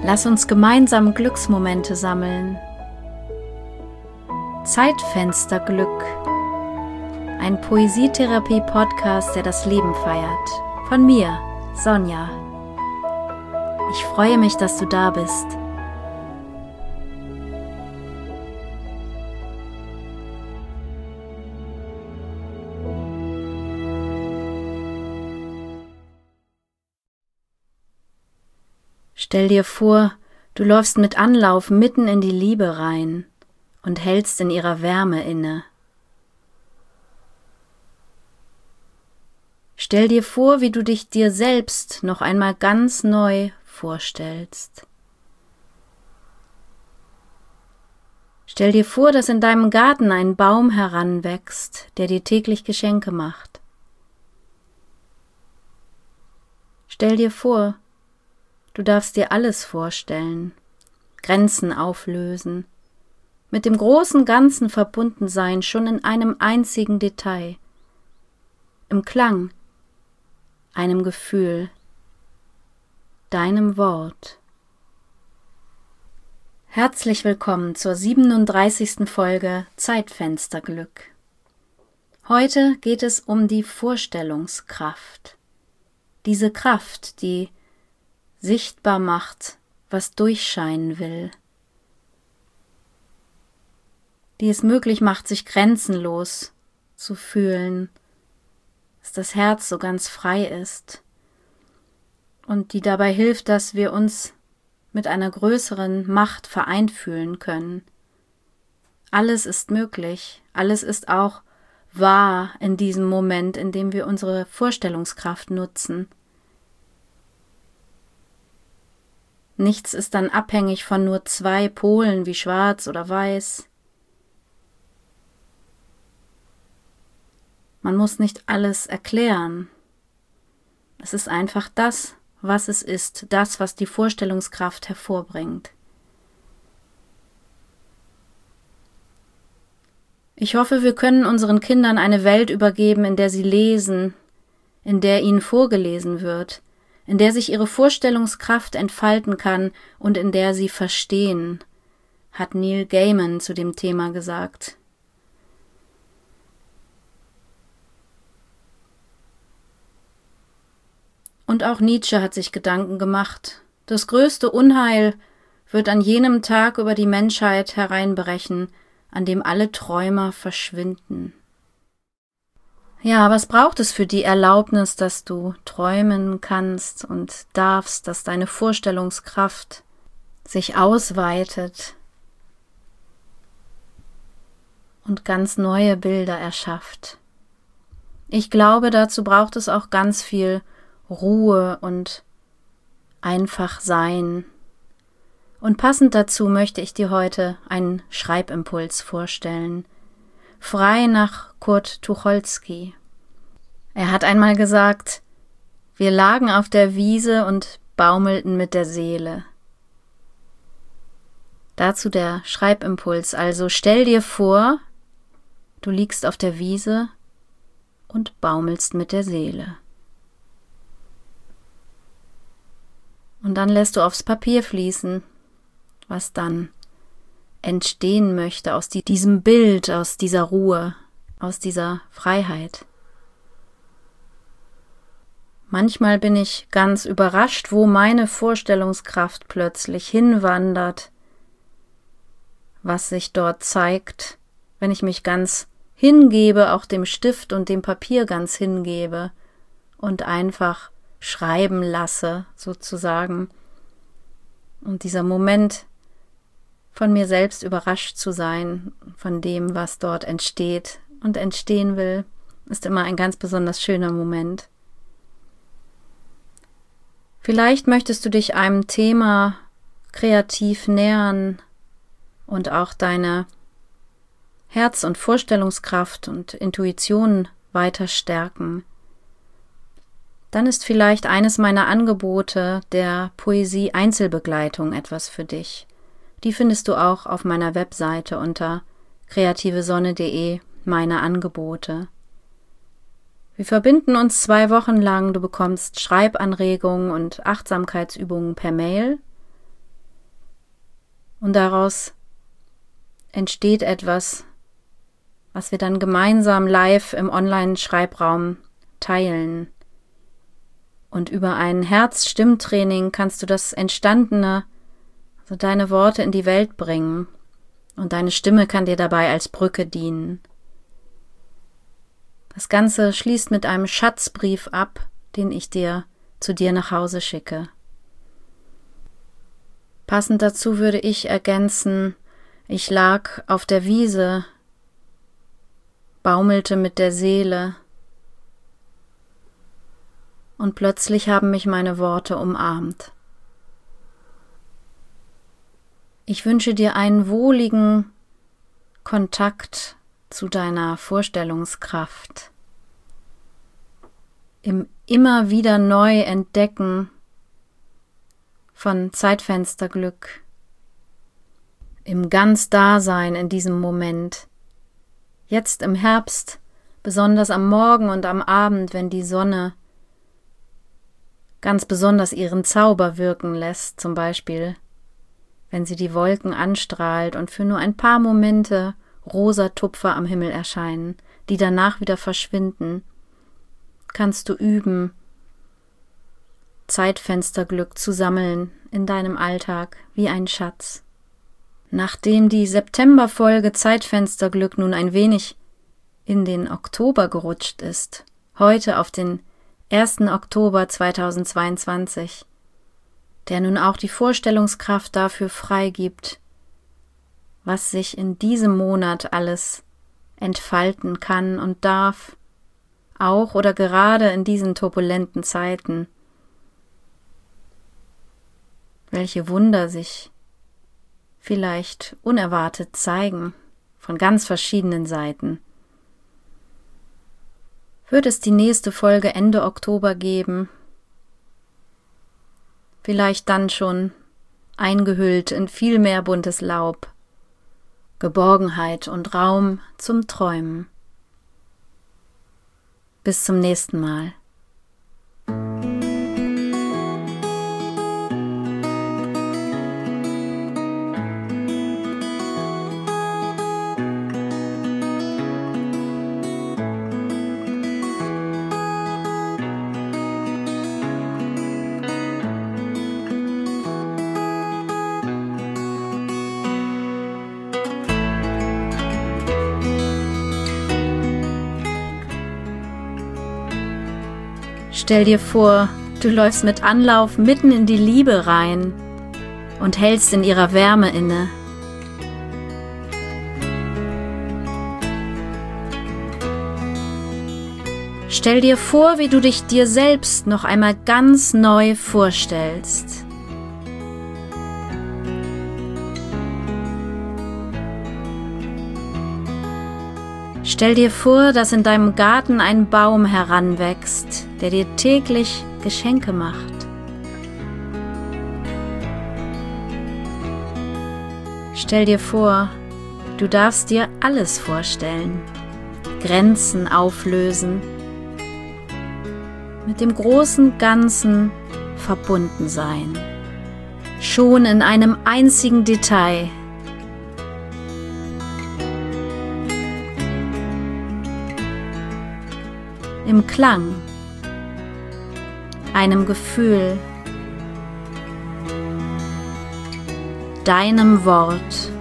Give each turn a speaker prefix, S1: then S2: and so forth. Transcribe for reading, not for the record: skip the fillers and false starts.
S1: Lass uns gemeinsam Glücksmomente sammeln. Zeitfensterglück. Ein Poesietherapie-Podcast, der das Leben feiert. Von mir, Sonja. Ich freue mich, dass du da bist. Stell dir vor, du läufst mit Anlauf mitten in die Liebe rein und hältst in ihrer Wärme inne. Stell dir vor, wie du dich dir selbst noch einmal ganz neu vorstellst. Stell dir vor, dass in deinem Garten ein Baum heranwächst, der dir täglich Geschenke macht. Stell dir vor, du darfst dir alles vorstellen, Grenzen auflösen, mit dem großen Ganzen verbunden sein, schon in einem einzigen Detail, im Klang, einem Gefühl, deinem Wort. Herzlich willkommen zur 37. Folge Zeitfensterglück. Heute geht es um die Vorstellungskraft. Diese Kraft, die sichtbar macht, was durchscheinen will, die es möglich macht, sich grenzenlos zu fühlen, dass das Herz so ganz frei ist und die dabei hilft, dass wir uns mit einer größeren Macht vereint fühlen können. Alles ist möglich, alles ist auch wahr in diesem Moment, in dem wir unsere Vorstellungskraft nutzen. Nichts ist dann abhängig von nur zwei Polen wie schwarz oder weiß. Man muss nicht alles erklären. Es ist einfach das, was es ist, das, was die Vorstellungskraft hervorbringt. Ich hoffe, wir können unseren Kindern eine Welt übergeben, in der sie lesen, in der ihnen vorgelesen wird, in der sich ihre Vorstellungskraft entfalten kann und in der sie verstehen, hat Neil Gaiman zu dem Thema gesagt. Und auch Nietzsche hat sich Gedanken gemacht. Das größte Unheil wird an jenem Tag über die Menschheit hereinbrechen, an dem alle Träumer verschwinden. Ja, was braucht es für die Erlaubnis, dass du träumen kannst und darfst, dass deine Vorstellungskraft sich ausweitet und ganz neue Bilder erschafft? Ich glaube, dazu braucht es auch ganz viel Ruhe und einfach sein. Und passend dazu möchte ich dir heute einen Schreibimpuls vorstellen. Frei nach Kurt Tucholsky. Er hat einmal gesagt, wir lagen auf der Wiese und baumelten mit der Seele. Dazu der Schreibimpuls, also stell dir vor, du liegst auf der Wiese und baumelst mit der Seele. Und dann lässt du aufs Papier fließen, was dann entstehen möchte aus diesem Bild, aus dieser Ruhe, aus dieser Freiheit. Manchmal bin ich ganz überrascht, wo meine Vorstellungskraft plötzlich hinwandert, was sich dort zeigt, wenn ich mich ganz hingebe, auch dem Stift und dem Papier ganz hingebe und einfach schreiben lasse, sozusagen. Und dieser Moment, von mir selbst überrascht zu sein, von dem, was dort entsteht und entstehen will, ist immer ein ganz besonders schöner Moment. Vielleicht möchtest du dich einem Thema kreativ nähern und auch deine Herz- und Vorstellungskraft und Intuition weiter stärken. Dann ist vielleicht eines meiner Angebote der Poesie-Einzelbegleitung etwas für dich. Die findest du auch auf meiner Webseite unter kreativesonne.de, meine Angebote. Wir verbinden uns 2 Wochen lang, du bekommst Schreibanregungen und Achtsamkeitsübungen per Mail Und daraus entsteht etwas, was wir dann gemeinsam live im Online-Schreibraum teilen. Und über ein Herz-Stimmtraining kannst du das Entstandene, also deine Worte in die Welt bringen. Und deine Stimme kann dir dabei als Brücke dienen. Das Ganze schließt mit einem Schatzbrief ab, den ich dir zu dir nach Hause schicke. Passend dazu würde ich ergänzen, ich lag auf der Wiese, baumelte mit der Seele und plötzlich haben mich meine Worte umarmt. Ich wünsche dir einen wohligen Kontakt zu deiner Vorstellungskraft, im immer wieder neu Entdecken von Zeitfensterglück, im ganz Dasein in diesem Moment, jetzt im Herbst, besonders am Morgen und am Abend, wenn die Sonne ganz besonders ihren Zauber wirken lässt, zum Beispiel, wenn sie die Wolken anstrahlt und für nur ein paar Momente rosa Tupfer am Himmel erscheinen, die danach wieder verschwinden, kannst du üben, Zeitfensterglück zu sammeln in deinem Alltag wie ein Schatz. Nachdem die Septemberfolge Zeitfensterglück nun ein wenig in den Oktober gerutscht ist, heute auf den 1. Oktober 2022, der nun auch die Vorstellungskraft dafür freigibt, was sich in diesem Monat alles entfalten kann und darf, auch oder gerade in diesen turbulenten Zeiten. Welche Wunder sich vielleicht unerwartet zeigen, von ganz verschiedenen Seiten. Wird es die nächste Folge Ende Oktober geben? Vielleicht dann schon eingehüllt in viel mehr buntes Laub, Geborgenheit und Raum zum Träumen. Bis zum nächsten Mal. Stell dir vor, du läufst mit Anlauf mitten in die Liebe rein und hältst in ihrer Wärme inne. Stell dir vor, wie du dich dir selbst noch einmal ganz neu vorstellst. Stell dir vor, dass in deinem Garten ein Baum heranwächst, der dir täglich Geschenke macht. Stell dir vor, du darfst dir alles vorstellen, Grenzen auflösen, mit dem großen Ganzen verbunden sein, schon in einem einzigen Detail. Im Klang, einem Gefühl, deinem Wort.